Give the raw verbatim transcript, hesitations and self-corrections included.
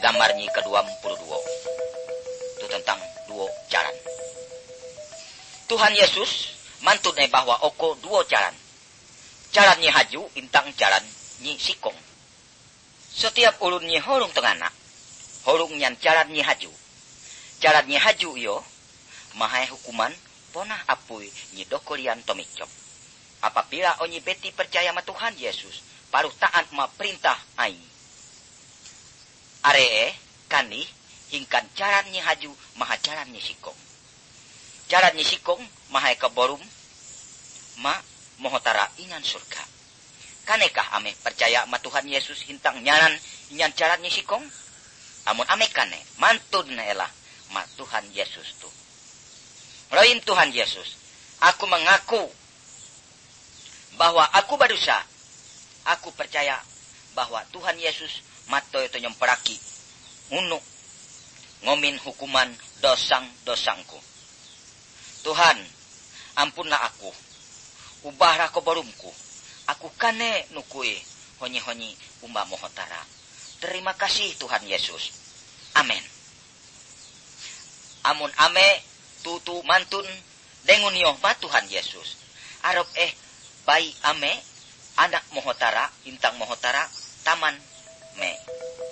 gamarnya ke dua puluh dua. Itu tentang dua jalan. Tuhan Yesus mantune bahwa oko dua jalan. Jalannya haju intang jalan nyi sikong. Setiap ulun nyi holung tengana, holung nyan jalan nyi haju. Jalan nyi haju iyo, mahai hukuman ponah apui nyi dokolian tomicok. Apabila onyi beti percaya ma Tuhan Yesus, paruh taat ma perintah ai. Aree kani hingkan jalan nyi haju maha jalan nyi sikong. Jalan nyi sikong mahai keborum ma mohotara ingan surga. Kanekah ame percaya ma Tuhan Yesus hintang nyaran inyan jalan nyi sikong? Amun ame kane mantun elah ma Tuhan Yesus tu. Lain Tuhan Yesus, aku mengaku bahwa aku berdosa. Aku percaya bahwa Tuhan Yesus mato itu nyemperaki unu ngomin hukuman dosang-dosangku. Tuhan, ampunlah aku. Ubahlah koborumku. Aku kane nukui honyi-honyi umba mohotara. Terima kasih Tuhan Yesus. Amin. Amun ame tutu mantun dengun yohma Tuhan Yesus. Arab eh bayi ame anak mohotara, intang mohotara, taman me.